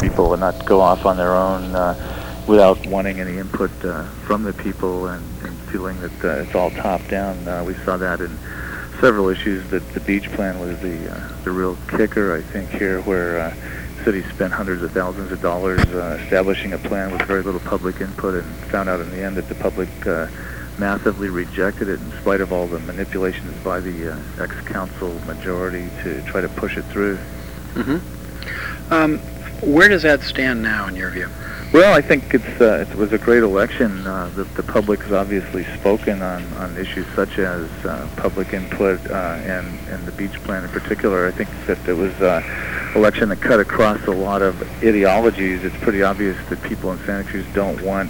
people and not go off on their own without wanting any input from the people and feeling that it's all top down. We saw that in several issues. That the beach plan was the real kicker, I think, here, where city spent hundreds of thousands of dollars establishing a plan with very little public input, and found out in the end that the public massively rejected it in spite of all the manipulations by the ex-council majority to try to push it through. Where does that stand now, in your view? Well, I think it was a great election. The public has obviously spoken on issues such as public input and the beach plan in particular. I think that it was an election that cut across a lot of ideologies. It's pretty obvious that people in Santa Cruz don't want,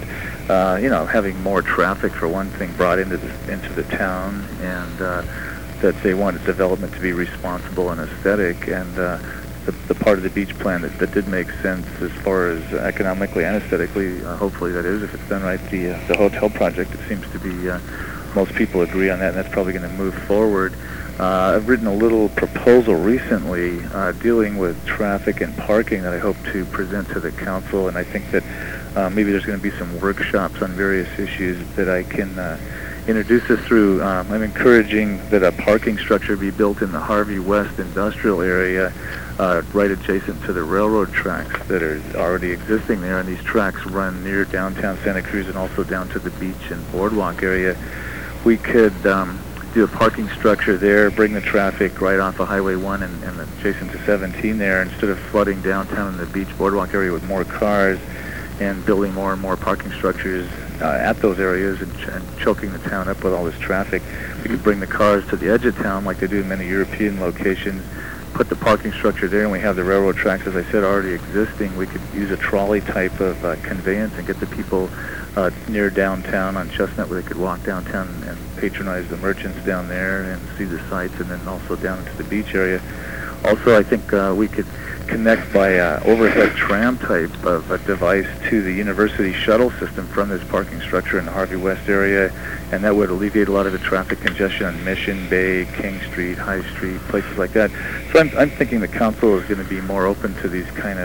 having more traffic, for one thing, brought into the town, and that they wanted development to be responsible and aesthetic. And the part of the beach plan that did make sense as far as economically and aesthetically, hopefully that is, if it's done right, the hotel project, it seems to be, most people agree on that, and that's probably going to move forward. I've written a little proposal recently dealing with traffic and parking that I hope to present to the council, and I think that maybe there's going to be some workshops on various issues that I can introduce us through. I'm encouraging that a parking structure be built in the Harvey West industrial area right adjacent to the railroad tracks that are already existing there, and these tracks run near downtown Santa Cruz and also down to the beach and boardwalk area. We could do a parking structure there, bring the traffic right off of Highway 1 and adjacent to 17 there, instead of flooding downtown and the beach boardwalk area with more cars and building more and more parking structures at those areas and choking the town up with all this traffic. We could bring the cars to the edge of town like they do in many European locations, put the parking structure there, and we have the railroad tracks, as I said, already existing. We could use a trolley type of conveyance and get the people near downtown on Chestnut, where they could walk downtown and patronize the merchants down there and see the sights, and then also down into the beach area. Also, I think we could connect by overhead tram type of a device to the university shuttle system from this parking structure in the Harvey West area, and that would alleviate a lot of the traffic congestion on Mission Bay, King Street, High Street, places like that. So I'm thinking the council is going to be more open to these kind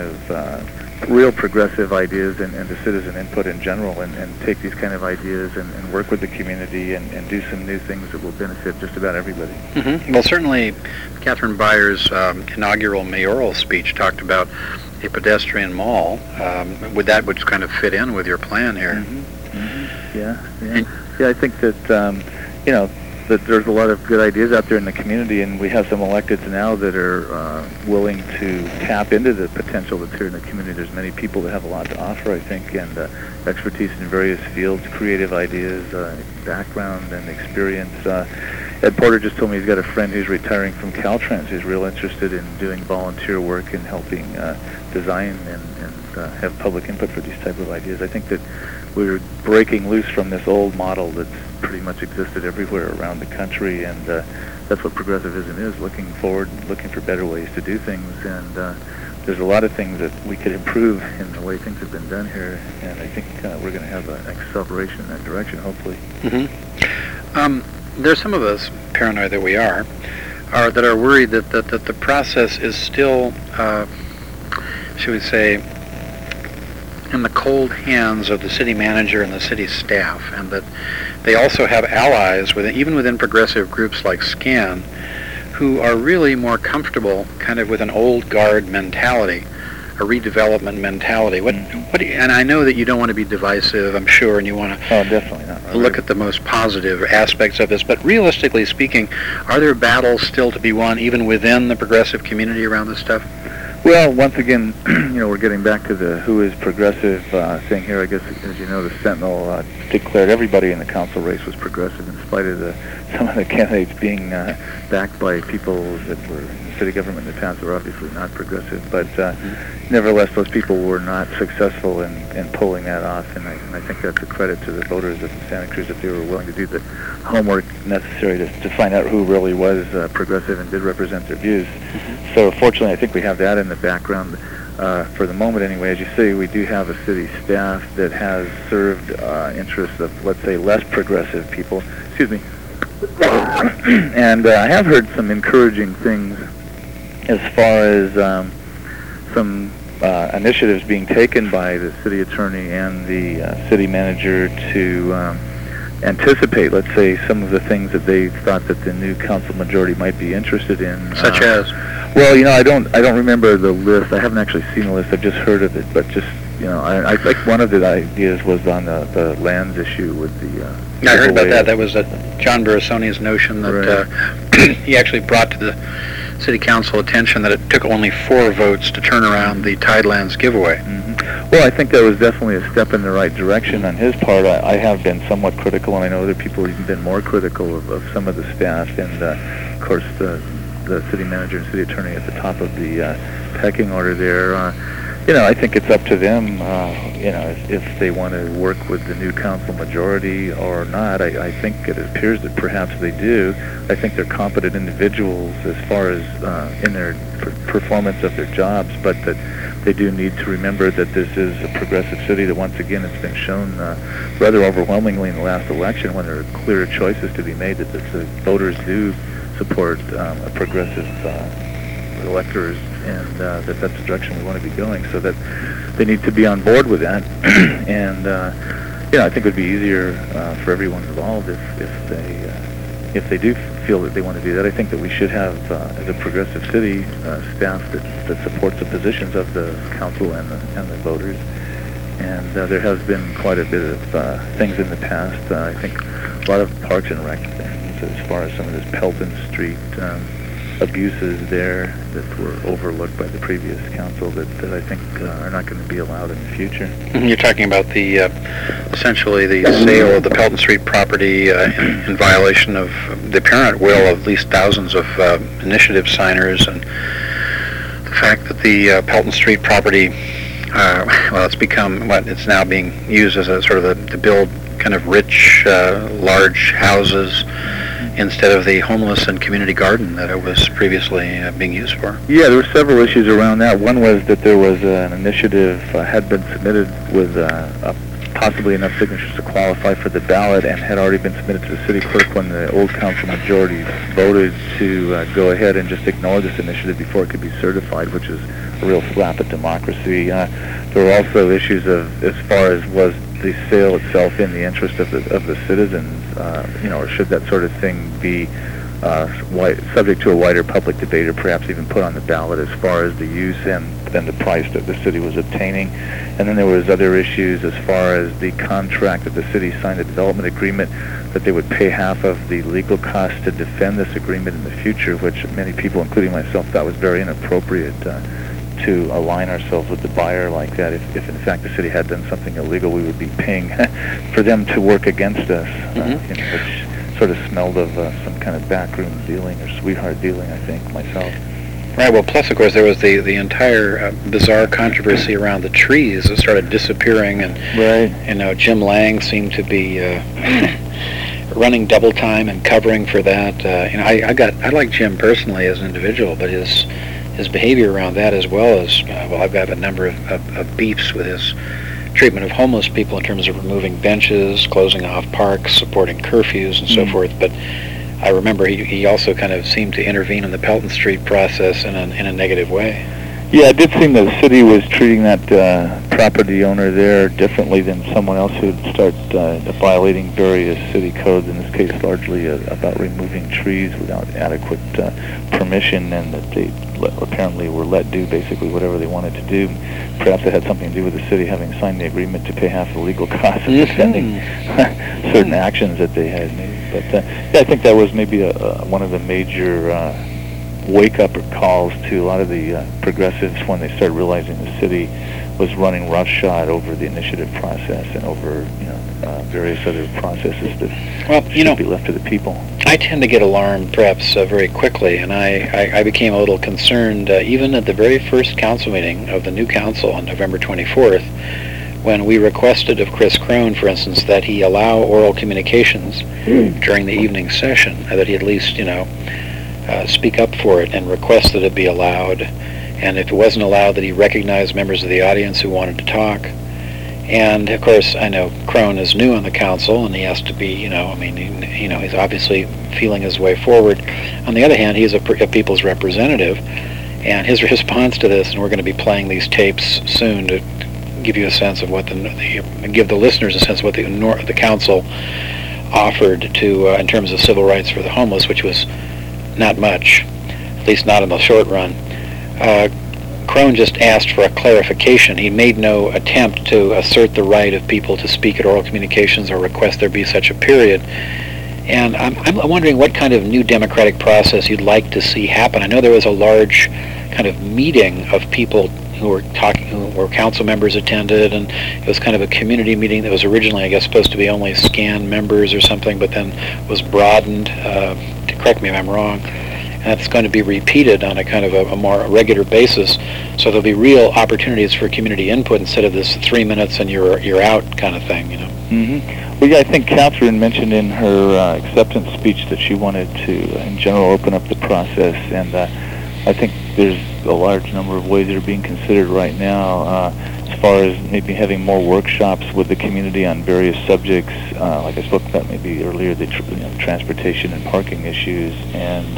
of real progressive ideas and to citizen input in general, and take these kind of ideas and work with the community and do some new things that will benefit just about everybody. Well, certainly Catherine Byers' inaugural mayoral speech talked about a pedestrian mall. Would kind of fit in with your plan here? Yeah, I think that, that there's a lot of good ideas out there in the community, and we have some electeds now that are willing to tap into the potential that's here in the community. There's many people that have a lot to offer, I think, and expertise in various fields, creative ideas, background and experience. Ed Porter just told me he's got a friend who's retiring from Caltrans who's real interested in doing volunteer work and helping design and have public input for these type of ideas. I think that we're breaking loose from this old model that's pretty much existed everywhere around the country, and that's what progressivism is, looking forward, looking for better ways to do things, and there's a lot of things that we could improve in the way things have been done here, and I think we're going to have an acceleration in that direction, hopefully. There's some of us, paranoid that we are that are worried that the process is still, should we say, in the cold hands of the city manager and the city staff, and that they also have allies even within progressive groups like SCAN, who are really more comfortable kind of with an old guard mentality, a redevelopment mentality. And I know that you don't want to be divisive, I'm sure, and you want to definitely not. Look at the most positive aspects of this, but realistically speaking, are there battles still to be won even within the progressive community around this stuff? Well, once again, we're getting back to the who is progressive thing here. I guess, as you know, the Sentinel declared everybody in the council race was progressive, in spite of some of the candidates being backed by people that were in the city government in the past that were obviously not progressive. But nevertheless, those people were not successful in pulling that off, and I think that's a credit to the voters of Santa Cruz that they were willing to do the homework necessary to find out who really was progressive and did represent their views. So fortunately, I think we have that in the background for the moment anyway. As you say, we do have a city staff that has served interests of, let's say, less progressive people. Excuse me. And I have heard some encouraging things as far as some initiatives being taken by the city attorney and the city manager to anticipate, let's say, some of the things that they thought that the new council majority might be interested in. Such as? Well, I don't remember the list. I haven't actually seen the list. I've just heard of it, but just, I think one of the ideas was on the lands issue with the... I heard about that. That was John Barasoni's notion that he actually brought to the city council attention that it took only 4 votes to turn around the Tidelands giveaway. Mm-hmm. Well, I think that was definitely a step in the right direction on his part. I have been somewhat critical, and I know other people have even been more critical of some of the staff, and of course the city manager and city attorney at the top of the pecking order there. I think it's up to them, if they want to work with the new council majority or not. I think it appears that perhaps they do. I think they're competent individuals as far as in their performance of their jobs, but that they do need to remember that this is a progressive city that, once again, it's been shown rather overwhelmingly in the last election, when there are clear choices to be made, that the voters do support a progressive electors, and that's the direction we want to be going, so that they need to be on board with that. And I think it would be easier for everyone involved if they do feel that they want to do that. I think that we should have, as a progressive city, staff that supports the positions of the council and the voters. And there has been quite a bit of things in the past. I think a lot of Parks and Rec things, as far as some of this Pelton Street abuses there that were overlooked by the previous council that I think are not going to be allowed in the future. You're talking about the essentially the sale of the Pelton Street property in violation of the apparent will of at least thousands of initiative signers, and the fact that the Pelton Street property, it's become it's now being used as a sort of to build kind of rich, large houses, instead of the homeless and community garden that it was previously being used for. Yeah, there were several issues around that. One was that there was an initiative had been submitted with possibly enough signatures to qualify for the ballot, and had already been submitted to the city clerk when the old council majority voted to go ahead and just ignore this initiative before it could be certified, which is a real slap at democracy. There were also issues of, as far as was the sale itself in the interest of the citizens, or should that sort of thing be subject to a wider public debate, or perhaps even put on the ballot, as far as the use and the price that the city was obtaining. And then there was other issues as far as the contract that the city signed, a development agreement, that they would pay half of the legal costs to defend this agreement in the future, which many people, including myself, thought was very inappropriate to align ourselves with the buyer like that. If in fact the city had done something illegal, we would be paying for them to work against us, which sort of smelled of some kind of backroom dealing or sweetheart dealing, I think, myself. Right, well, plus, of course, there was the entire bizarre controversy around the trees that started disappearing, and right. Jim Lang seemed to be running double time and covering for that. I like Jim personally as an individual, but his behavior around that, as well as, I've got a number of beefs with his treatment of homeless people in terms of removing benches, closing off parks, supporting curfews, and so forth. But I remember he also kind of seemed to intervene in the Pelton Street process in a negative way. Yeah, it did seem that the city was treating that property owner there differently than someone else who would start violating various city codes, in this case largely about removing trees without adequate permission, and that they apparently were let do basically whatever they wanted to do. Perhaps it had something to do with the city having signed the agreement to pay half the legal costs of defending certain actions that they had made. But I think that was maybe one of the major wake-up calls to a lot of the progressives when they started realizing the city was running roughshod over the initiative process and over various other processes that should be left to the people. I tend to get alarmed perhaps very quickly, and I became a little concerned even at the very first council meeting of the new council on November 24th, when we requested of Chris Crone, for instance, that he allow oral communications during the evening session, that he at least, speak up for it and request that it be allowed. And if it wasn't allowed, that he recognize members of the audience who wanted to talk. And of course, I know Crone is new on the council, and he has to be, he's obviously feeling his way forward. On the other hand, he's a people's representative, And his response to this, and we're going to be playing these tapes soon to give you a sense of what give the listeners a sense of what the council offered to in terms of civil rights for the homeless, which was not much, at least not in the short run. Crone just asked for a clarification. He made no attempt to assert the right of people to speak at oral communications or request there be such a period. And I'm wondering what kind of new democratic process you'd like to see happen. I know there was a large kind of meeting of people who were council members attended, and it was kind of a community meeting that was originally, I guess, supposed to be only SCAN members or something, but then was broadened, correct me if I'm wrong, and that's going to be repeated on a kind of a more regular basis, so there'll be real opportunities for community input instead of this 3 minutes and you're out kind of thing, you know. Mm-hmm. Well, yeah, I think Catherine mentioned in her acceptance speech that she wanted to, in general, open up the process, and I think there's a large number of ways that are being considered right now, as far as maybe having more workshops with the community on various subjects, like I spoke about maybe earlier, the transportation and parking issues, and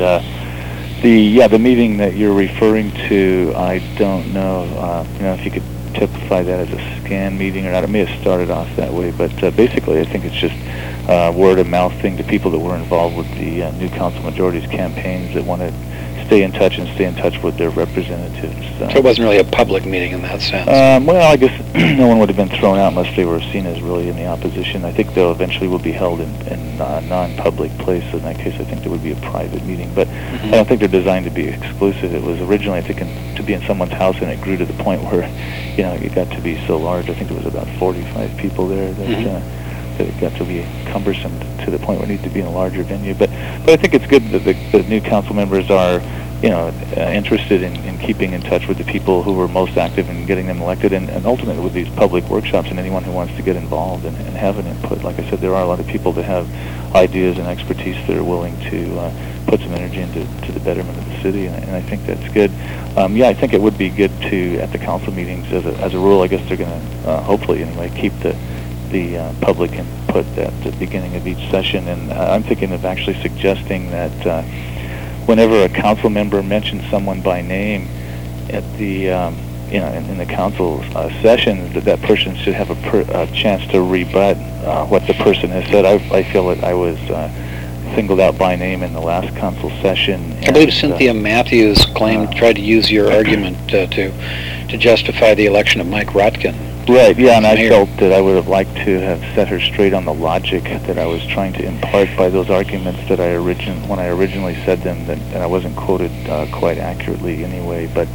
the meeting that you're referring to, I don't know, if you could typify that as a SCAN meeting or not. It may have started off that way, but basically I think it's just word of mouth thing to people that were involved with the new council majorities campaigns that want to stay in touch with their representatives. So it wasn't really a public meeting in that sense. Well, I guess no one would have been thrown out unless they were seen as really in the opposition. I think they'll eventually will be held in a non-public place. So in that case, I think there would be a private meeting. But I don't think they're designed to be exclusive. It was originally, I think, to be in someone's house, and it grew to the point where, it got to be so large. I think there was about 45 people there that it got to be cumbersome to the point where it needs to be in a larger venue. But I think it's good that the new council members are, interested in keeping in touch with the people who were most active in getting them elected, and ultimately with these public workshops and anyone who wants to get involved and have an input. Like I said, there are a lot of people that have ideas and expertise that are willing to put some energy into the betterment of the city, and I think that's good. I think it would be good to, at the council meetings, as a rule, I guess they're going to, hopefully anyway, keep the public input at the beginning of each session, and I'm thinking of actually suggesting that whenever a council member mentions someone by name at the in the council session, that person should have a chance to rebut what the person has said. I feel that I was singled out by name in the last council session. I believe Cynthia Matthews tried to use your argument to justify the election of Mike Rotkin. Right, yeah, and I felt that I would have liked to have set her straight on the logic that I was trying to impart by those arguments that when I originally said them, that I wasn't quoted quite accurately anyway. But,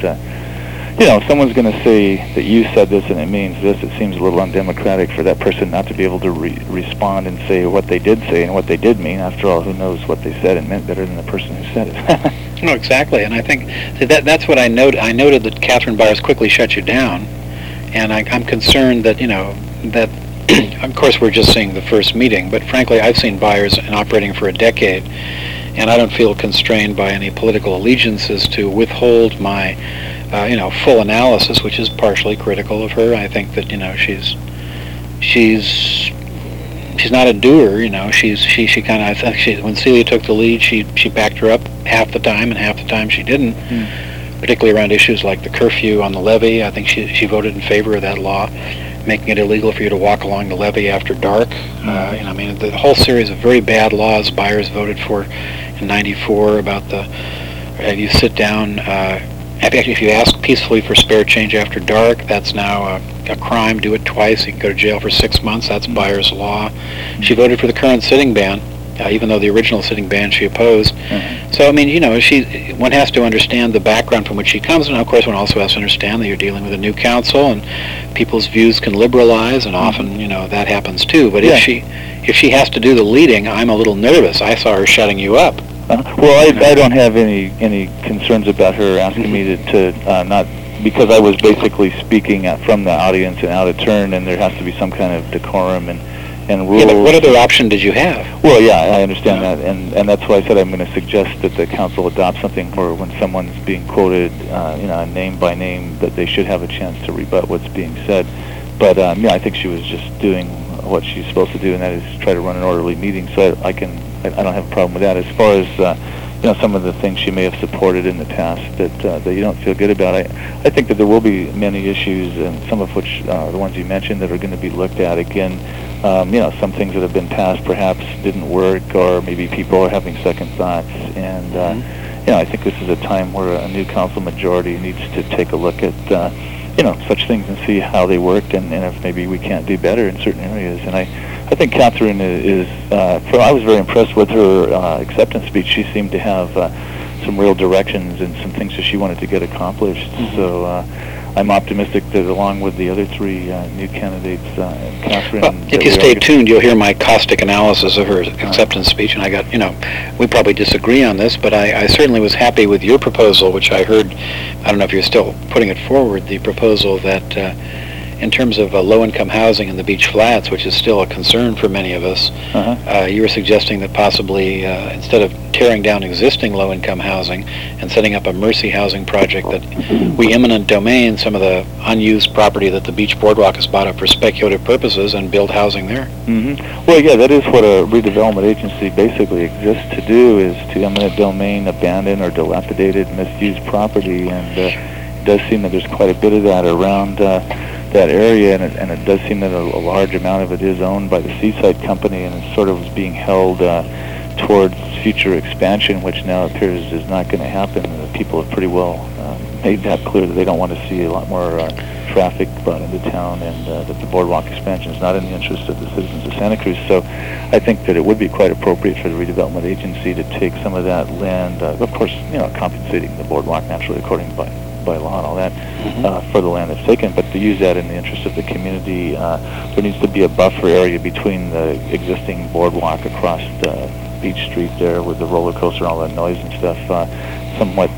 if someone's going to say that you said this and it means this, it seems a little undemocratic for that person not to be able to respond and say what they did say and what they did mean. After all, who knows what they said and meant better than the person who said it. No, exactly, and I think that's what I noted. I noted that Catherine Byers quickly shut you down. And I'm concerned that, that, of course, we're just seeing the first meeting, but frankly, I've seen Byers operating for a decade, and I don't feel constrained by any political allegiances to withhold my, full analysis, which is partially critical of her. I think that, she's not a doer, she kind of, I think when Celia took the lead, she backed her up half the time, and half the time she didn't. Particularly around issues like the curfew on the levee. I think she voted in favor of that law, making it illegal for you to walk along the levee after dark. The whole series of very bad laws Byers voted for in '94 about you sit down, if you ask peacefully for spare change after dark, that's now a crime. Do it twice, you can go to jail for 6 months. That's Byers' law. She voted for the current sitting ban, even though the original sitting ban she opposed. So, one has to understand the background from which she comes, and of course one also has to understand that you're dealing with a new council, and people's views can liberalize, and often, that happens too. But if she has to do the leading, I'm a little nervous. I saw her shutting you up. I don't have any concerns about her asking me to not, because I was basically speaking from the audience and out of turn, and there has to be some kind of decorum and rules. Yeah, but what other option did you have? Well, yeah, I understand that, and that's why I said I'm going to suggest that the council adopt something where when someone's being quoted, name by name, that they should have a chance to rebut what's being said. But I think she was just doing what she's supposed to do, and that is try to run an orderly meeting. So I don't have a problem with that. As far as some of the things she may have supported in the past that you don't feel good about. I think that there will be many issues, and some of which the ones you mentioned that are going to be looked at again. Some things that have been passed perhaps didn't work, or maybe people are having second thoughts. And I think this is a time where a new council majority needs to take a look at such things and see how they worked, and if maybe we can't do better in certain areas. And I think Catherine I was very impressed with her acceptance speech. She seemed to have some real directions and some things that she wanted to get accomplished. So I'm optimistic that along with the other three new candidates, Catherine... Well, if you stay tuned, you'll hear my caustic analysis of her acceptance speech, and I got, we probably disagree on this, but I certainly was happy with your proposal, which I heard, I don't know if you're still putting it forward, the proposal that in terms of low-income housing in the beach flats, which is still a concern for many of us, you were suggesting that possibly instead of tearing down existing low-income housing and setting up a Mercy housing project, that we eminent domain some of the unused property that the Beach Boardwalk has bought up for speculative purposes and build housing there. Well, yeah, that is what a redevelopment agency basically exists to do, is to eminent domain abandoned or dilapidated, misused property, and it does seem that there's quite a bit of that around that area, and it does seem that a large amount of it is owned by the Seaside Company, and it's sort of being held towards future expansion, which now appears is not going to happen. People have pretty well made that clear that they don't want to see a lot more traffic brought into town, and that the boardwalk expansion is not in the interest of the citizens of Santa Cruz. So I think that it would be quite appropriate for the redevelopment agency to take some of that land, of course, compensating the boardwalk naturally according by law and all that, for the land that's taken, but to use that in the interest of the community. There needs to be a buffer area between the existing boardwalk across Beach Street there with the roller coaster and all that noise and stuff, somewhat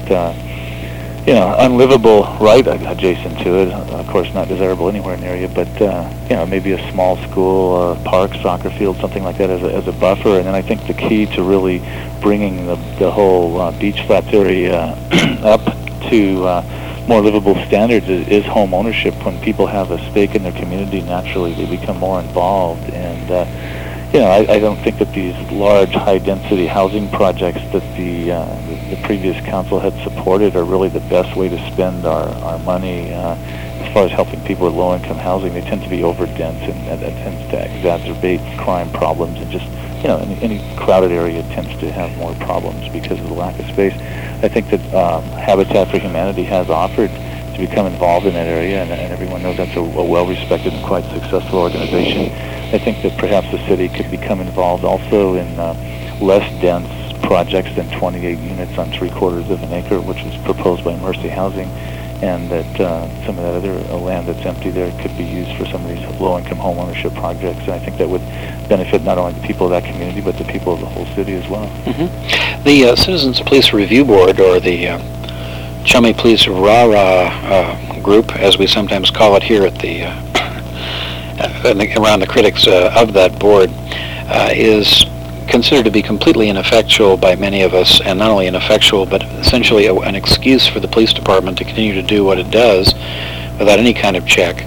unlivable right adjacent to it. Of course, not desirable anywhere in the area, but maybe a small school, park, soccer field, something like that as a buffer. And then I think the key to really bringing the whole beach flats area up to more livable standards is home ownership. When people have a stake in their community, naturally they become more involved. And I don't think that these large, high-density housing projects that the previous council had supported are really the best way to spend our money as far as helping people with low-income housing. They tend to be over-dense, and that tends to exacerbate crime problems, and just any crowded area tends to have more problems because of the lack of space. I think that Habitat for Humanity has offered to become involved in that area, and everyone knows that's a well-respected and quite successful organization. I think that perhaps the city could become involved also in less dense projects than 28 units on 3/4 of an acre, which was proposed by Mercy Housing, and that some of that other land that's empty there could be used for some of these low-income home ownership projects. And I think that would benefit not only the people of that community, but the people of the whole city as well. The Citizens Police Review Board, or the Chummy Police Rah-Rah group, as we sometimes call it here at the around the critics of that board, is considered to be completely ineffectual by many of us, and not only ineffectual, but essentially an excuse for the police department to continue to do what it does without any kind of check.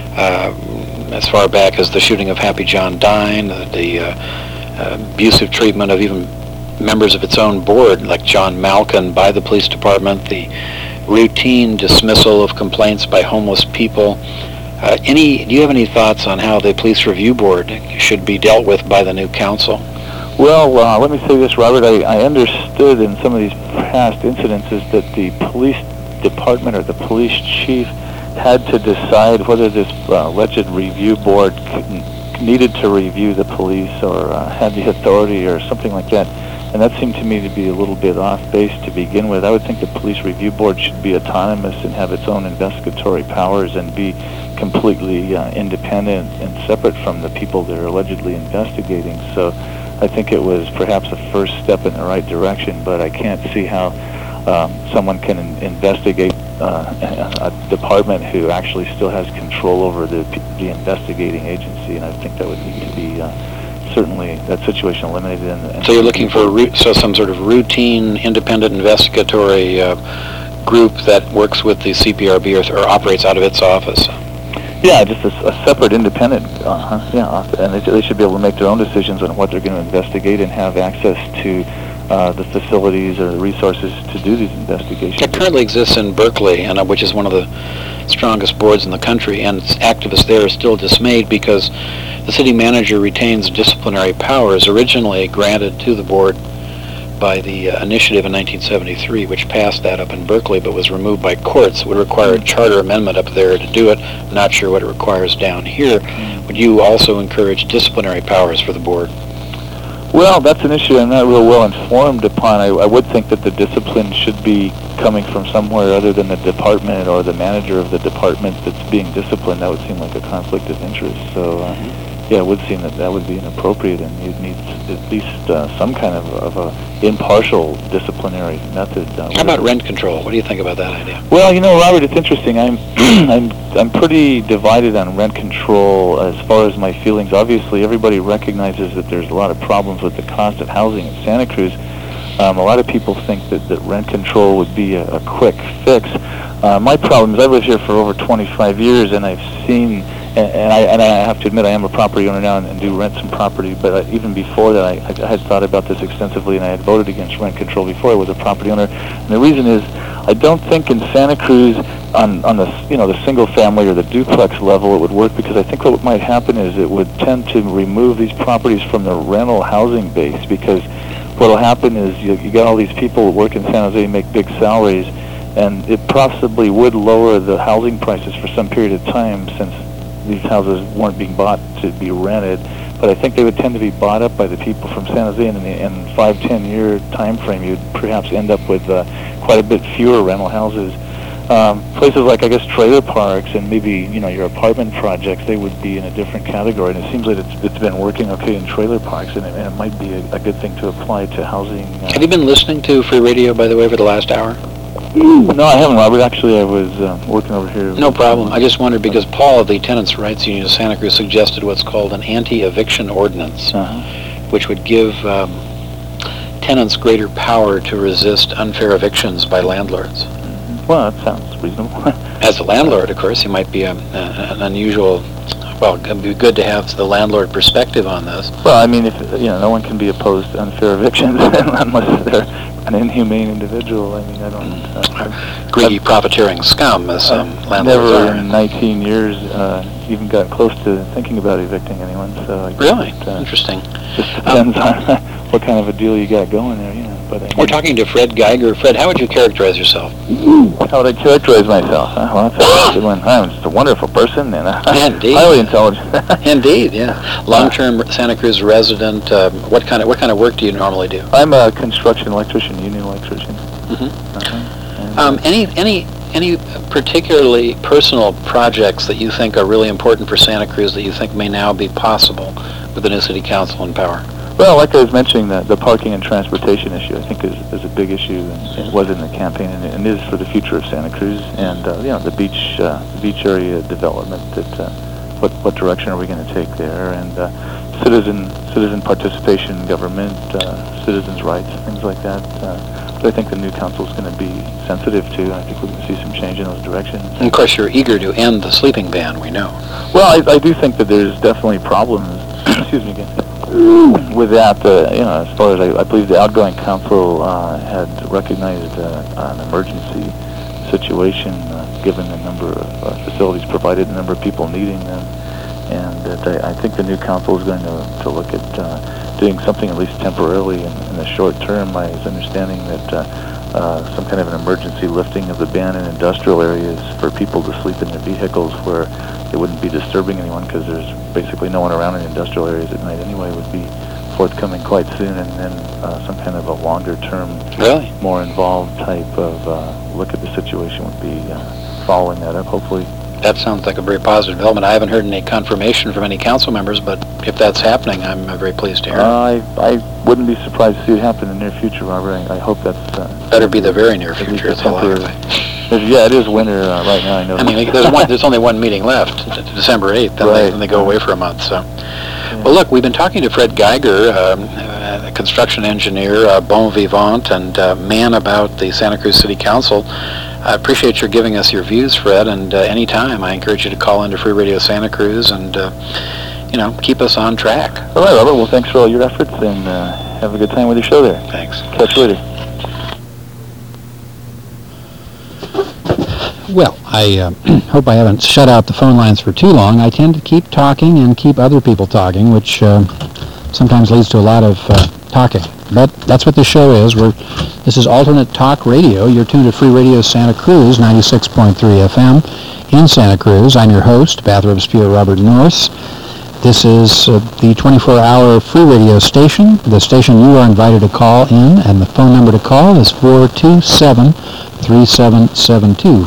As far back as the shooting of Happy John Dine, the abusive treatment of even members of its own board, like John Malkin, by the police department, the routine dismissal of complaints by homeless people. Do you have any thoughts on how the Police Review Board should be dealt with by the new council? Well, let me say this, Robert. I understood in some of these past incidences that the police department or the police chief had to decide whether this alleged review board needed to review the police or had the authority or something like that. And that seemed to me to be a little bit off base to begin with. I would think the Police Review Board should be autonomous and have its own investigatory powers and be completely independent and separate from the people they're allegedly investigating. So I think it was perhaps a first step in the right direction, but I can't see how someone can investigate a department who actually still has control over the investigating agency, and I think that would need to be certainly that situation eliminated. So you're looking for some sort of routine, independent investigatory group that works with the CPRB or operates out of its office? Yeah, just a separate independent, and they should be able to make their own decisions on what they're going to investigate and have access to the facilities or the resources to do these investigations. It currently exists in Berkeley, and which is one of the strongest boards in the country, and activists there are still dismayed because the city manager retains disciplinary powers originally granted to the board by the initiative in 1973, which passed that up in Berkeley, but was removed by courts. It would require a charter amendment up there to do it. I'm not sure what it requires down here. Would you also encourage disciplinary powers for the board? Well, that's an issue I'm not real well informed upon. I would think that the discipline should be coming from somewhere other than the department or the manager of the department that's being disciplined. That would seem like a conflict of interest. So, yeah, it would seem that that would be inappropriate, and you'd need at least some kind of a impartial disciplinary method. How about rent control? What do you think about that idea? Well, you know, Robert, it's interesting. I'm pretty divided on rent control as far as my feelings. Obviously, everybody recognizes that there's a lot of problems with the cost of housing in Santa Cruz. A lot of people think that rent control would be a quick fix. My problem is I've lived here for over 25 years, and I've seen, and I have to admit I am a property owner now and do rent some property, but even before that I had thought about this extensively, and I had voted against rent control before I was a property owner. And the reason is I don't think in Santa Cruz on the the single family or the duplex level it would work, because I think what might happen is it would tend to remove these properties from the rental housing base, because what will happen is you got all these people who work in San Jose, make big salaries, and it possibly would lower the housing prices for some period of time, since these houses weren't being bought to be rented. But I think they would tend to be bought up by the people from San Jose, and in 5-10 year time frame you'd perhaps end up with quite a bit fewer rental houses. Places like, I guess, trailer parks and maybe your apartment projects, they would be in a different category. And it seems like it's been working okay in trailer parks, and it might be a good thing to apply to housing. Have you been listening to Free Radio, by the way, for the last hour? No, I haven't, Robert. Actually, I was working over here. No problem. I just wondered, because Paul of the Tenants' Rights Union of Santa Cruz suggested what's called an anti-eviction ordinance, which would give tenants greater power to resist unfair evictions by landlords. Well, that sounds reasonable. As a landlord, of course, he might be an unusual. Well, it'd be good to have the landlord perspective on this. Well, I mean, if no one can be opposed to unfair evictions unless they're an inhumane individual. I mean, I don't. Greedy, profiteering scum, as landlords never are. in 19 years even got close to thinking about evicting anyone. So really interesting. Just depends on what kind of a deal you got going there, But we're talking to Fred Geiger. Fred, how would you characterize yourself? How would I characterize myself? Well, that's a good one. I'm just a wonderful person and Indeed. highly intelligent. Indeed, yeah. Long-term Santa Cruz resident. What kind of work do you normally do? I'm a construction electrician, union electrician. Any particularly personal projects that you think are really important for Santa Cruz that you think may now be possible with the new city council in power? Well, like I was mentioning, the parking and transportation issue, I think, is a big issue, and it was in the campaign, and is for the future of Santa Cruz. And the beach area development. What direction are we going to take there? And citizen participation in government, citizens' rights, things like that. I think the new council is going to be sensitive to. I think we're going to see some change in those directions. And of course, you're eager to end the sleeping ban, we know. Well, I do think that there's definitely problems. Excuse me again. With that, as far as I believe the outgoing council had recognized an emergency situation, given the number of facilities provided, the number of people needing them, and that I think the new council is going to look at doing something at least temporarily in the short term. My understanding that some kind of an emergency lifting of the ban in industrial areas for people to sleep in their vehicles where they wouldn't be disturbing anyone, because there's basically no one around in industrial areas at night anyway, would be forthcoming quite soon. And then some kind of a longer term, more involved type of look at the situation would be following that up, hopefully. That sounds like a very positive development. I haven't heard any confirmation from any council members, but if that's happening, I'm very pleased to hear it. I wouldn't be surprised to see it happen in the near future, Robert. I hope that's... better be the very near future, that's all I would say. Yeah, it is winter right now, I know. I mean, there's only one meeting left, December 8th, then they go away for a month, so... Yeah. Well, look, we've been talking to Fred Geiger, a construction engineer, bon vivant, and man about the Santa Cruz City Council. I appreciate your giving us your views, Fred, and anytime I encourage you to call into Free Radio Santa Cruz and, keep us on track. All right, Robert. Well, thanks for all your efforts, and Have a good time with your show there. Thanks. Catch you later. Well, I hope I haven't shut out the phone lines for too long. I tend to keep talking and keep other people talking, which sometimes leads to a lot of talking. But that's what this show is. This is Alternate Talk Radio. You're tuned to Free Radio Santa Cruz, 96.3 FM in Santa Cruz. I'm your host, Bathrobe Spear Robert Norris. This is the 24-hour free radio station, the station you are invited to call in, and the phone number to call is 427-3772,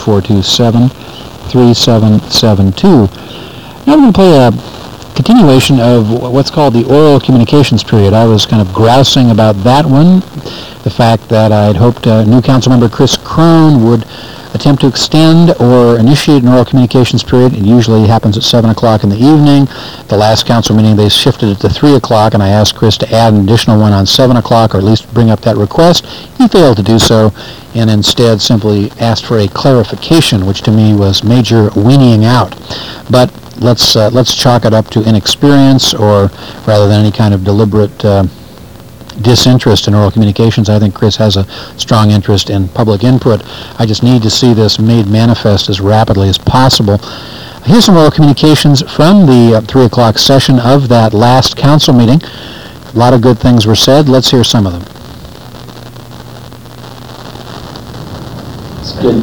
427-3772. Now we're going to play a continuation of what's called the oral communications period. I was kind of grousing about that one, the fact that I'd hoped new council member Chris Crone would attempt to extend or initiate an oral communications period. It usually happens at 7 o'clock in the evening. The last council meeting, they shifted it to 3 o'clock, and I asked Chris to add an additional one on 7 o'clock, or at least bring up that request. He failed to do so, and instead simply asked for a clarification, which to me was major weaning out. But let's chalk it up to inexperience, or rather than any kind of deliberate disinterest in oral communications. I think Chris has a strong interest in public input. I just need to see this made manifest as rapidly as possible. Here's some oral communications from the 3 o'clock session of that last council meeting. A lot of good things were said. Let's hear some of them. It's good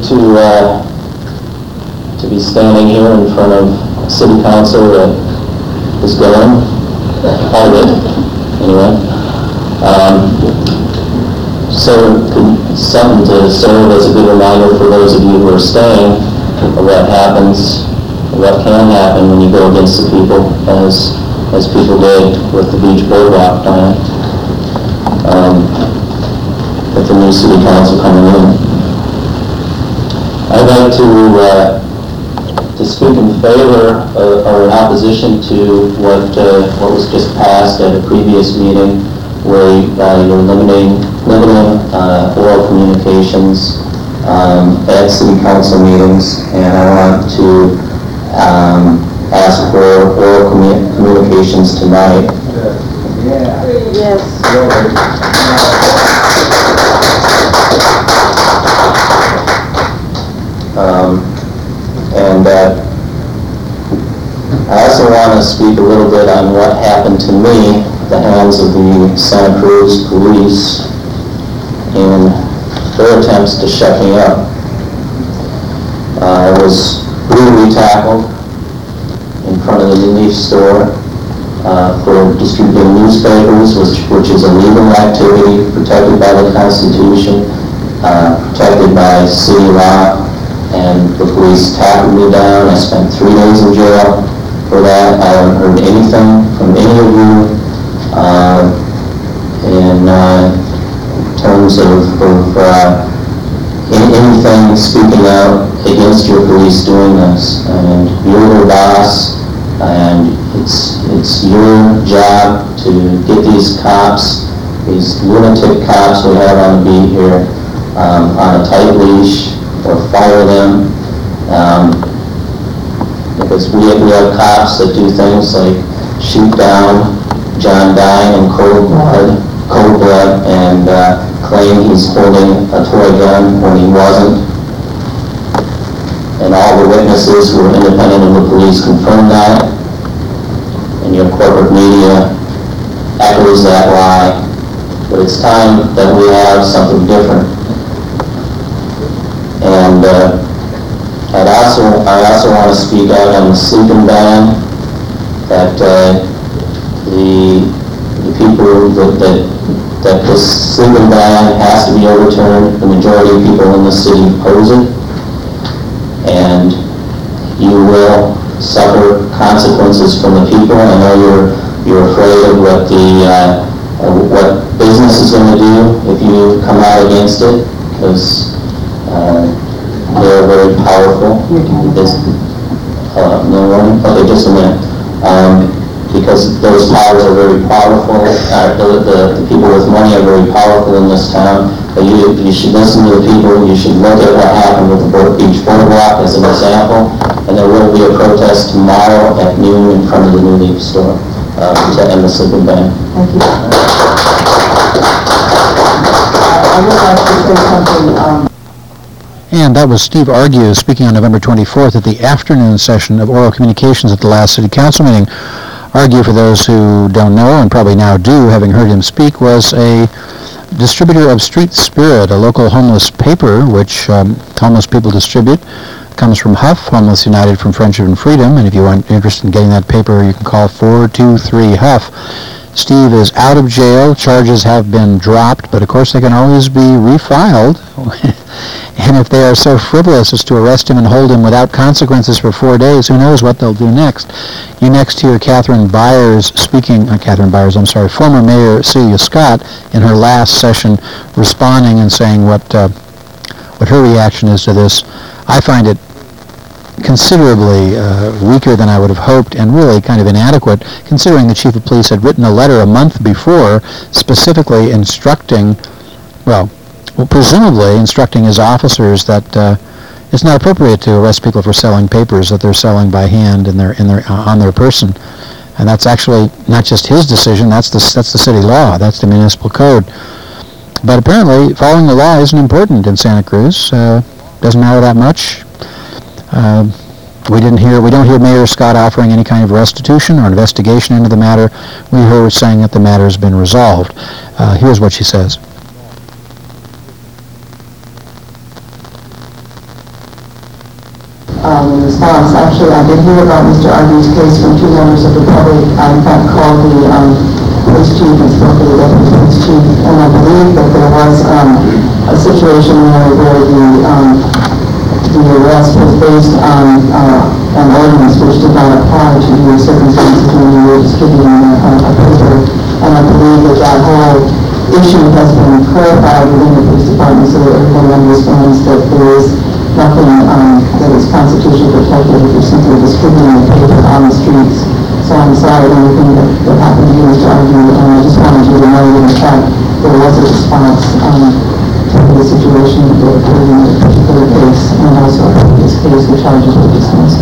to be standing here in front of a city council that is going, part of it, anyway. So something to serve as a good reminder for those of you who are staying of what happens, what can happen when you go against the people, as people did with the Beach Boardwalk plan, with the new city council coming in. I'd like to speak in favor or in opposition to what was just passed at a previous meeting, where you're limiting oral communications at city council meetings, and I want to ask for oral communications tonight. Yes. And I also want to speak a little bit on what happened to me at the hands of the Santa Cruz police in their attempts to shut me up. I was brutally tackled in front of the New Leaf store for distributing newspapers, which is a legal activity protected by the Constitution, protected by city law, and the police tackled me down. I spent 3 days in jail for that. I haven't heard anything from any of you in terms of anything speaking out against your police doing this. And you're their boss, and it's your job to get these cops, these lunatic cops we have on the beat here, on a tight leash, or fire them. Because we have cops that do things like shoot down John Dine in cold blood, and claim he's holding a toy gun when he wasn't. And all the witnesses who are independent of the police confirm that, and your corporate media echoes that lie. But it's time that we have something different. And I also want to speak out on the sleeping ban, that the people that this sleeping ban has to be overturned. The majority of people in the city oppose it, and you will suffer consequences from the people. I know you're afraid of what business is going to do if you come out against it, because they're very powerful. No one? Okay, just a minute. Because those powers are very powerful. The people with money are very powerful in this town. But you should listen to the people. You should look at what happened with the Beach Boardwalk as an example. And there will be a protest tomorrow at noon in front of the New Leaf store to end the sleeping ban. Thank you. I would like to say something. And that was Steve Argue speaking on November 24th at the afternoon session of oral communications at the last City Council meeting. Argue, for those who don't know, and probably now do, having heard him speak, was a distributor of Street Spirit, a local homeless paper which homeless people distribute. Comes from Huff, Homeless United from Friendship and Freedom, and if you aren't interested in getting that paper, you can call 423-HUFF. Steve is out of jail. Charges have been dropped, but of course they can always be refiled. And if they are so frivolous as to arrest him and hold him without consequences for 4 days, who knows what they'll do next. You next hear Catherine Byers speaking, former Mayor Celia Scott in her last session responding and saying what her reaction is to this. I find it considerably weaker than I would have hoped, and really kind of inadequate, considering the Chief of Police had written a letter a month before specifically instructing, presumably instructing his officers that it's not appropriate to arrest people for selling papers that they're selling by hand on their person. And that's actually not just his decision, that's the city law, that's the municipal code. But apparently following the law isn't important in Santa Cruz. Doesn't matter that much. We don't hear Mayor Scott offering any kind of restitution or investigation into the matter. We hear her saying that the matter has been resolved. Here's what she says. In response, actually, I did hear about Mr. Argue's case from two members of the public. I, in fact, called the police chief and spoke to the deputy police chief, and I believe that there was a situation where the arrest was based on an ordinance which did not apply to your circumstances when you were distributing a paper, and I believe that whole issue has been clarified within the police department so that everyone understands that there is nothing that is constitutionally protected if you're simply distributing a paper on the streets. So I'm sorry anything that happened to you, Mr. Argue, and I just wanted you to know that in fact there was a response to the situation that occurred in this particular case, and also in this case the charges were dismissed.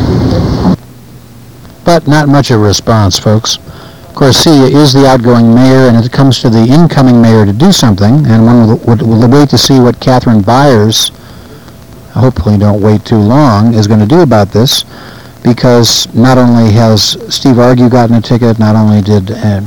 But not much of a response, folks. Of course, Celia is the outgoing mayor, and it comes to the incoming mayor to do something, and one will wait to see what Catherine Byers, hopefully don't wait too long, is going to do about this, because not only has Steve Argue gotten a ticket, not only did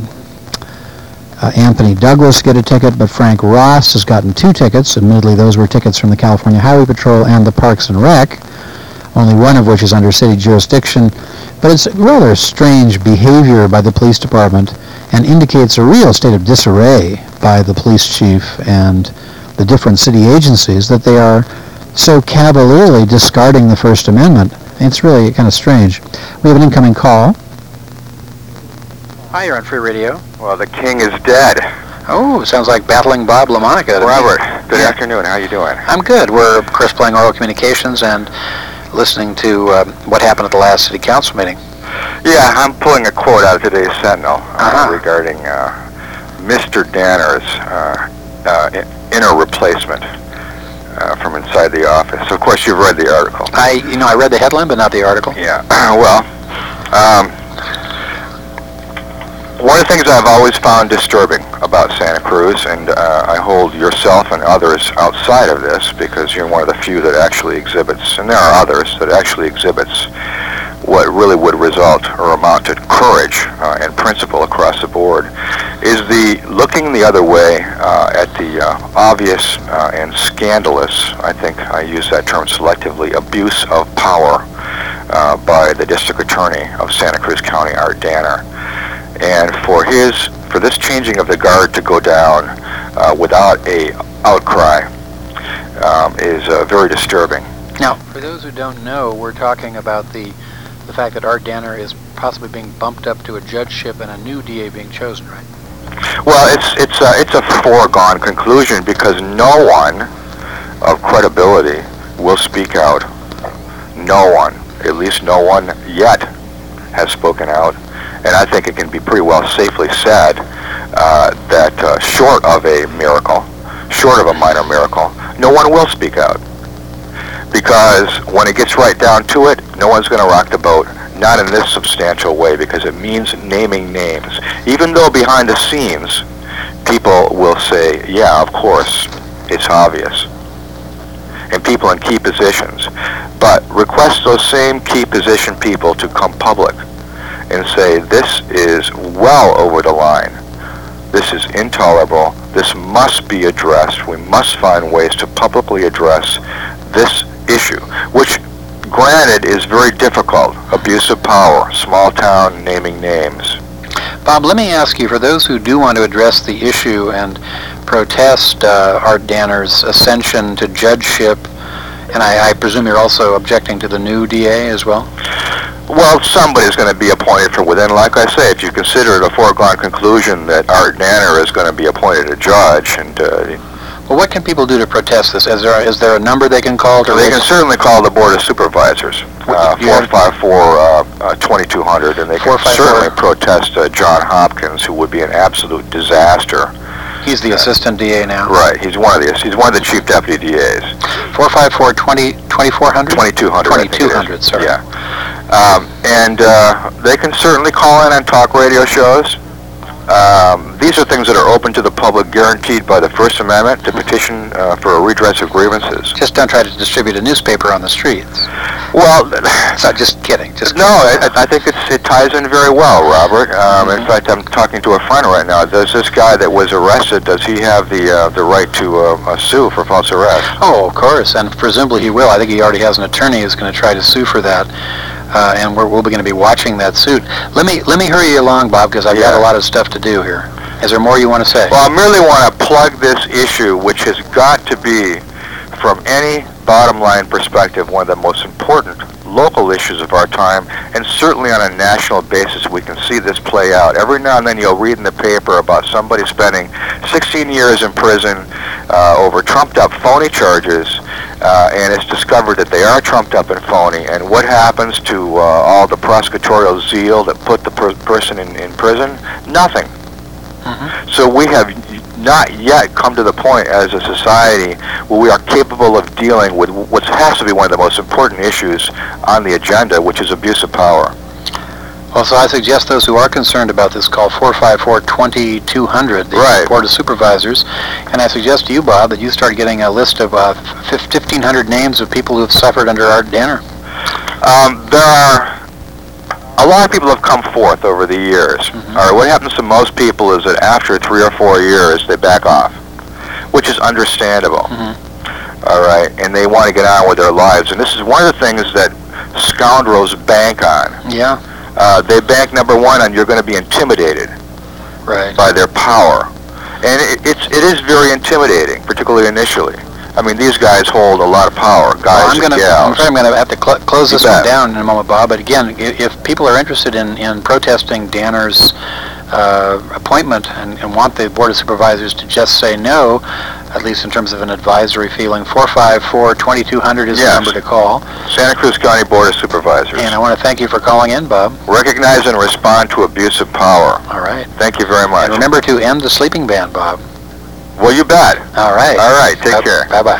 Anthony Douglas get a ticket, but Frank Ross has gotten 2 tickets. Admittedly, those were tickets from the California Highway Patrol and the Parks and Rec, only one of which is under city jurisdiction. But it's rather strange behavior by the police department and indicates a real state of disarray by the police chief and the different city agencies that they are so cavalierly discarding the First Amendment. It's really kind of strange. We have an incoming call. Hi, you're on Free Radio. Well, the king is dead. Oh, sounds like Battling Bob LaMonica. Robert, good afternoon. How you doing? I'm good. We're, of course, playing Oral Communications and listening to what happened at the last City Council meeting. Yeah, I'm pulling a quote out of today's Sentinel regarding Mr. Danner's inner replacement from inside the office. Of course, you've read the article. I read the headline, but not the article. Yeah. Well, one of the things I've always found disturbing about Santa Cruz, and I hold yourself and others outside of this because you're one of the few that actually exhibits, and there are others that actually exhibits what really would result or amount to courage and principle across the board, is the looking the other way at the obvious and scandalous, I think I use that term selectively, abuse of power by the District Attorney of Santa Cruz County, Art Danner. And for this changing of the guard to go down without a outcry is very disturbing. Now, for those who don't know, we're talking about the fact that Art Danner is possibly being bumped up to a judgeship and a new DA being chosen, right? Well, it's a foregone conclusion because no one of credibility will speak out. No one, at least no one yet, has spoken out. And I think it can be pretty well safely said that short of a miracle, short of a minor miracle, no one will speak out. Because when it gets right down to it, no one's going to rock the boat. Not in this substantial way, because it means naming names. Even though behind the scenes, people will say, yeah, of course, It's obvious. And people in key positions. But request those same key position people to come public and say, this is well over the line. This is intolerable. This must be addressed. We must find ways to publicly address this issue, which, granted, is very difficult. Abuse of power, small town, naming names. Bob, let me ask you, for those who do want to address the issue and protest Art Danner's ascension to judgeship, and I presume you're also objecting to the new DA as well? Well, somebody's going to be appointed from within. Like I say, if you consider it a foregone conclusion that Art Danner is going to be appointed a judge, and well, what can people do to protest this? Is there a number they can call? They can certainly call the Board of Supervisors, 454-2200, and they can certainly protest John Hopkins, who would be an absolute disaster. He's the assistant DA now. Right. He's one of the chief deputy DAs. 454-2400? 2200. Sorry. Yeah. And they can certainly call in on talk radio shows. These are things that are open to the public, guaranteed by the First Amendment to petition for a redress of grievances. Just don't try to distribute a newspaper on the streets. Well, so just kidding. No, I think it ties in very well, Robert. In fact, I'm talking to a friend right now. Does this guy that was arrested, does he have the right to sue for false arrest? Oh, of course, and presumably he will. I think he already has an attorney who's going to try to sue for that. And we'll be going to be watching that suit. Let me hurry you along, Bob, because I've got a lot of stuff to do here. Is there more you want to say? Well, I merely want to plug this issue, which has got to be, from any bottom line perspective, one of the most important local issues of our time, and certainly on a national basis we can see this play out. Every now and then you'll read in the paper about somebody spending 16 years in prison over trumped up phony charges, and it's discovered that they are trumped up and phony, and what happens to all the prosecutorial zeal that put the person in prison? Nothing. So we have not yet come to the point as a society where we are capable of dealing with what has to be one of the most important issues on the agenda, which is abuse of power. Well, so I suggest those who are concerned about this call 454-2200, the Board of Supervisors, and I suggest to you, Bob, that you start getting a list of 1,500 names of people who have suffered under Art Danner. There are a lot of people have come forth over the years. All right, what happens to most people is that after 3 or 4 years, they back off, which is understandable. All right, and they want to get on with their lives. And this is one of the things that scoundrels bank on. Yeah. They bank, number one, on you're going to be intimidated by their power. And it is very intimidating, particularly initially. I mean, these guys hold a lot of power, guys and gals. I'm going to have to close this one down in a moment, Bob. But again, if people are interested in protesting Danner's appointment and want the Board of Supervisors to just say no, at least in terms of an advisory feeling, 454-2200 is the number to call. Santa Cruz County Board of Supervisors. And I want to thank you for calling in, Bob. Recognize and respond to abuse of power. All right. Thank you very much. And remember to end the sleeping ban, Bob. Well, you bet. All right. All right. Take care. Bye-bye.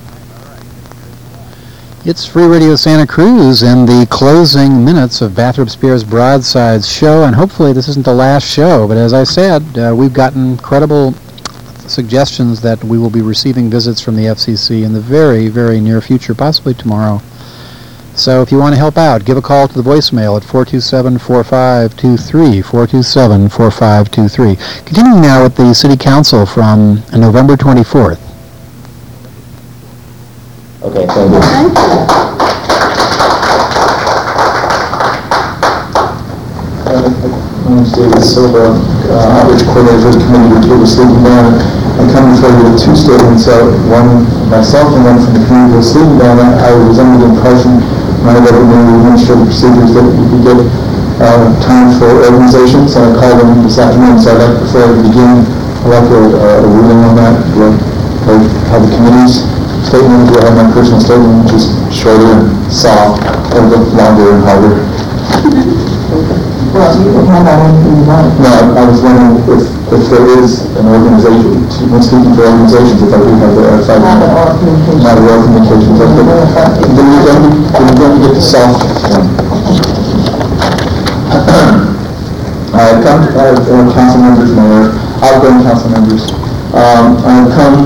It's Free Radio Santa Cruz and the closing minutes of Bathrop Spears Broadside's show, and hopefully this isn't the last show, but as I said, we've gotten credible suggestions that we will be receiving visits from the FCC in the very, very near future, possibly tomorrow. So if you want to help out, give a call to the voicemail at 427-4523, 427-4523. Continuing now with the City Council from November 24th. Okay, thank you. My name is David Silva, outreach coordinator for the Committee to Table Sleeping Ban. I come before you with two statements, one myself and one from the Committee to Sleeping Ban. I was under the impression when I read the administrative procedures that we could get time for organizations, and I called them this afternoon, so I'd like, before I begin, I'd like a ruling on that. Do I have the committee's statement? Do I have my personal statement, which is shorter and soft, or longer and harder? Well, you can have that anything you want. No, I was wondering if there is an organization, when speaking for organizations, if I do have the... Not an oral communication. Not an oral communication. Then you're going to get the soft one. Council members, mayor, outgoing council members, I have come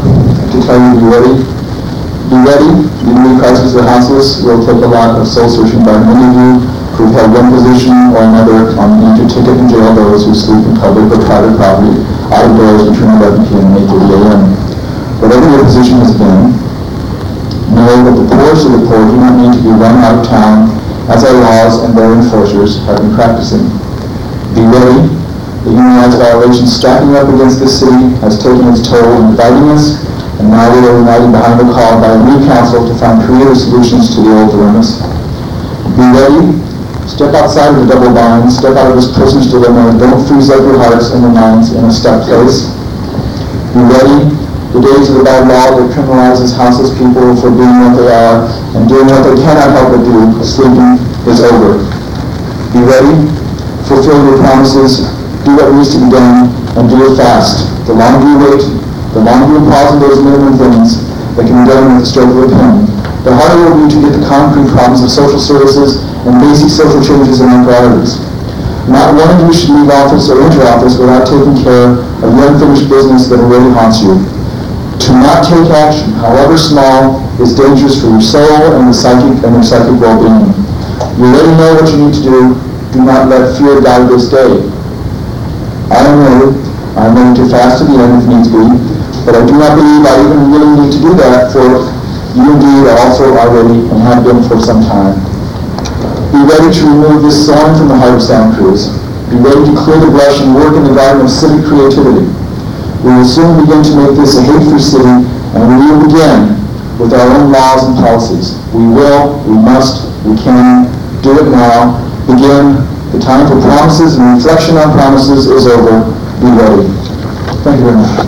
to tell you to be ready. Be ready. The immediate crisis of the houseless will take a lot of soul searching by many of you who've held one position or another on need to ticket and jail those who sleep in public or private property out of doors between 11 p.m. and 8:30 a.m. Whatever your position has been, know that the poorest of the poor do not need to be run out of town as our laws and their enforcers have been practicing. Be ready. The human rights violations stacking up against this city has taken its toll in dividing us, and now we are uniting behind the call by a new council to find creative solutions to the old dilemmas. Be ready. Step outside of the double bind. Step out of this prisoner's dilemma. Don't freeze up your hearts and your minds in a stuck place. Be ready. The days of the bad law that criminalizes houseless people for being what they are and doing what they cannot help but do, sleeping, is over. Be ready. Fulfill your promises. Do what needs to be done, and do it fast. The longer you wait, the longer you pause on those minimum things that can be done with the stroke of a pen, the harder it will be to get the concrete problems of social services and basic social changes in our priorities. Not one of you should leave office or enter office without taking care of the unfinished business that already haunts you. To not take action, however small, is dangerous for your soul and your psychic well-being. You already know what you need to do. Do not let fear guide this day. I am ready to fast to the end if needs be, but I do not believe I even really need to do that, for you indeed also are ready and have been for some time. Be ready to remove this thorn from the heart of Santa Cruz. Be ready to clear the brush and work in the garden of civic creativity. We will soon begin to make this a hate-free city, and we will begin with our own laws and policies. We will, we must, we can, do it now. Begin. The time for promises and reflection on promises is over. Be ready. Thank you very much.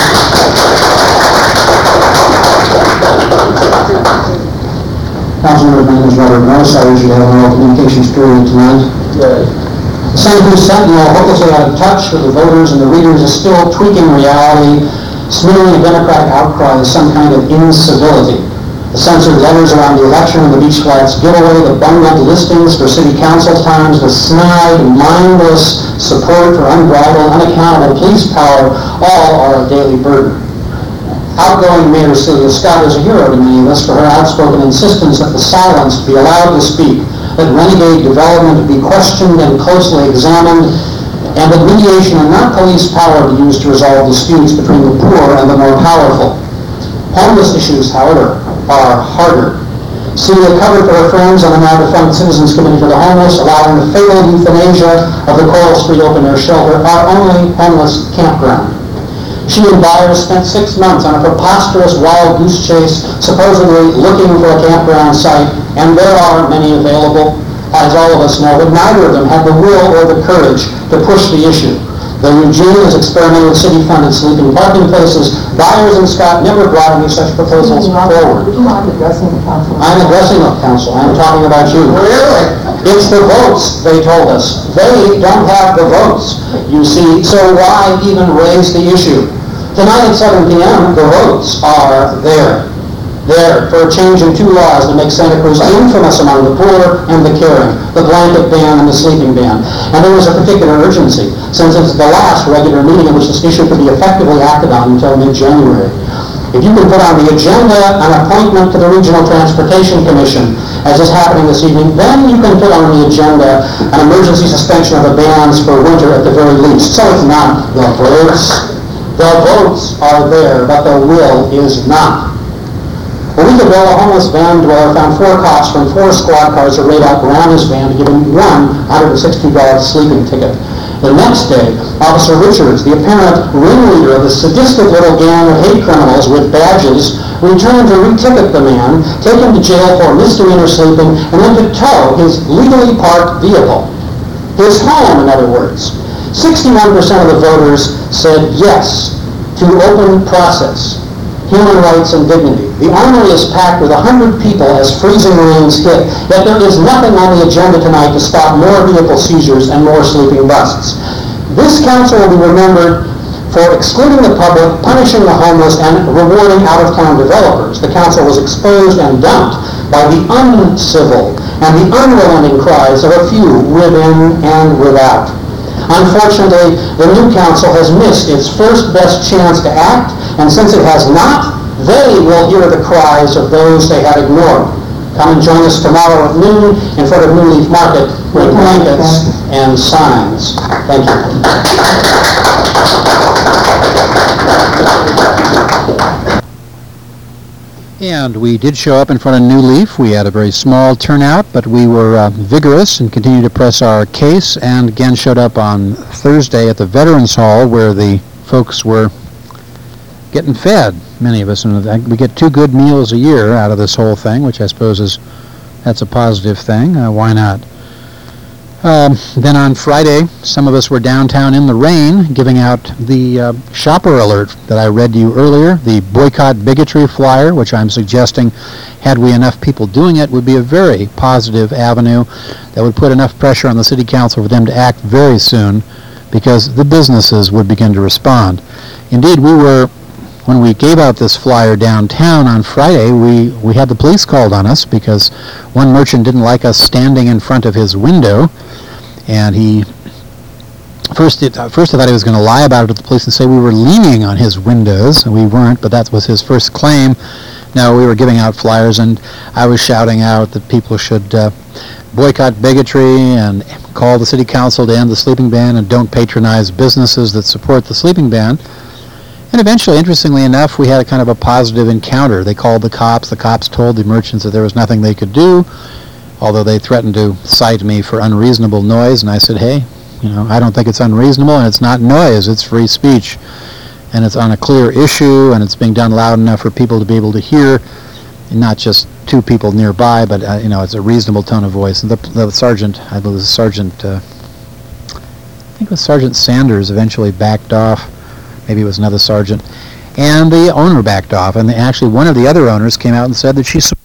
Councilmember, my name is Robert Gross. I usually have an oral communications period tonight. The Santa Cruz Sentinel, hopelessly out of touch with the voters and the readers, is still tweaking reality, smearing a Democratic outcry as some kind of incivility. The censored letters around the election and the Beach Flats giveaway, the bungled listings for city council times, the snide, mindless support for unbridled, unaccountable police power, all are a daily burden. Outgoing Mayor Celia Scott is a hero to many of us for her outspoken insistence that the silenced be allowed to speak, that renegade development be questioned and closely examined, and that mediation and not police power be used to resolve disputes between the poor and the more powerful. Homeless issues, however, are harder. Celia covered for her friends on the now defunct Citizens Committee for the Homeless, allowing the failed euthanasia of the Coral Street open-air shelter, our only homeless campground. She and Byers spent 6 months on a preposterous wild goose chase, supposedly looking for a campground site, and there are many available. As all of us know, but neither of them had the will or the courage to push the issue. Though Eugene has experimented with city-funded sleeping parking places, Byers and Scott never brought any such proposals forward. Would you mind addressing the council? I'm addressing the council. I'm talking about you. Really? It's the votes, they told us. They don't have the votes, you see, so why even raise the issue? Tonight at 7 p.m., the votes are there. There for a change in 2 laws that make Santa Cruz infamous among the poor and the caring, the blanket ban and the sleeping ban. And there was a particular urgency, since it's the last regular meeting in which this issue could be effectively acted on until mid-January. If you can put on the agenda an appointment to the Regional Transportation Commission, as is happening this evening, then you can put on the agenda an emergency suspension of the bans for winter at the very least. So it's not the votes. The votes are there, but the will is not. A week ago, a homeless van dweller found 4 cops from 4 squad cars to raid out around his van to give him one $160 sleeping ticket. The next day, Officer Richards, the apparent ringleader of the sadistic little gang of hate criminals with badges, returned to re-ticket the man, take him to jail for misdemeanor sleeping, and then to tow his legally parked vehicle. His home, in other words. 61% of the voters said yes to open process, human rights and dignity. The armory is packed with 100 people as freezing rains hit, yet there is nothing on the agenda tonight to stop more vehicle seizures and more sleeping busts. This council will be remembered for excluding the public, punishing the homeless, and rewarding out-of-town developers. The council was exposed and dumped by the uncivil and the unrelenting cries of a few within and without. Unfortunately, the new council has missed its first best chance to act, and since it has not, They will hear the cries of those they have ignored. Come and join us tomorrow at noon in front of New Leaf Market with blankets and signs. Thank you. And we did show up in front of New Leaf. We had a very small turnout, but we were vigorous and continued to press our case, and again showed up on Thursday at the Veterans Hall where the folks were getting fed, many of us. And we get 2 good meals a year out of this whole thing, which I suppose that's a positive thing. Why not? Then on Friday, some of us were downtown in the rain giving out the shopper alert that I read to you earlier, the boycott bigotry flyer, which I'm suggesting, had we enough people doing it, would be a very positive avenue that would put enough pressure on the city council for them to act very soon, because the businesses would begin to respond. Indeed, when we gave out this flyer downtown on Friday, we had the police called on us because one merchant didn't like us standing in front of his window, and first I thought he was going to lie about it to the police and say we were leaning on his windows, and we weren't, but that was his first claim. No, we were giving out flyers, and I was shouting out that people should boycott bigotry and call the city council to end the sleeping ban and don't patronize businesses that support the sleeping ban. And eventually, interestingly enough, we had a kind of a positive encounter. They called the cops. The cops told the merchants that there was nothing they could do, although they threatened to cite me for unreasonable noise. And I said, hey, I don't think it's unreasonable, and it's not noise. It's free speech. And it's on a clear issue, and it's being done loud enough for people to be able to hear, and not just 2 people nearby, but, it's a reasonable tone of voice. And the sergeant, I believe I think it was Sergeant Sanders, eventually backed off. Maybe it was another sergeant, and the owner backed off, and actually one of the other owners came out and said that she